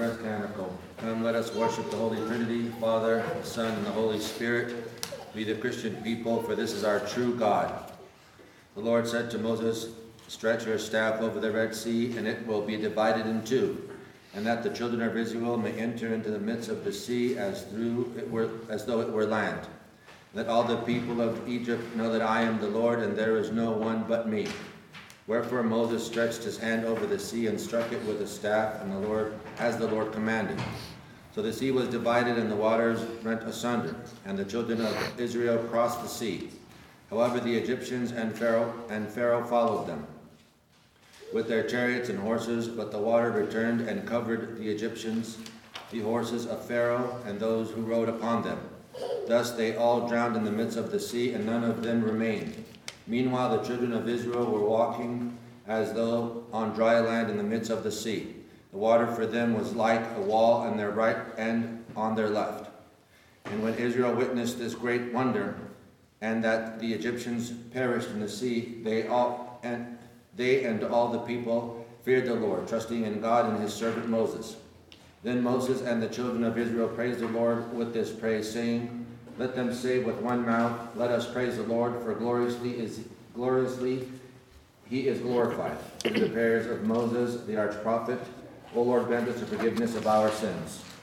first canticle. Come, let us worship the Holy Trinity, Father, the Son, and the Holy Spirit. Be the Christian people, for this is our true God. The Lord said to Moses, stretch your staff over the Red Sea, and it will be divided in two, and that the children of Israel may enter into the midst of the sea as though it were land. Let all the people of Egypt know that I am the Lord, and there is no one but me. Wherefore Moses stretched his hand over the sea and struck it with a staff, and as the Lord commanded. So the sea was divided, and the waters rent asunder, and the children of Israel crossed the sea. However, the Egyptians and Pharaoh followed them with their chariots and horses, but the water returned and covered the Egyptians, the horses of Pharaoh, and those who rode upon them. Thus they all drowned in the midst of the sea, and none of them remained. Meanwhile the children of Israel were walking as though on dry land in the midst of the sea. The water for them was like a wall on their right and on their left. And when Israel witnessed this great wonder, and that the Egyptians perished in the sea, they and all the people feared the Lord, trusting in God and his servant Moses. Then Moses and the children of Israel praised the Lord with this praise, saying, let them say with one mouth, let us praise the Lord, for gloriously he is glorified. In the prayers of Moses, the archprophet, O Lord, grant us the forgiveness of our sins.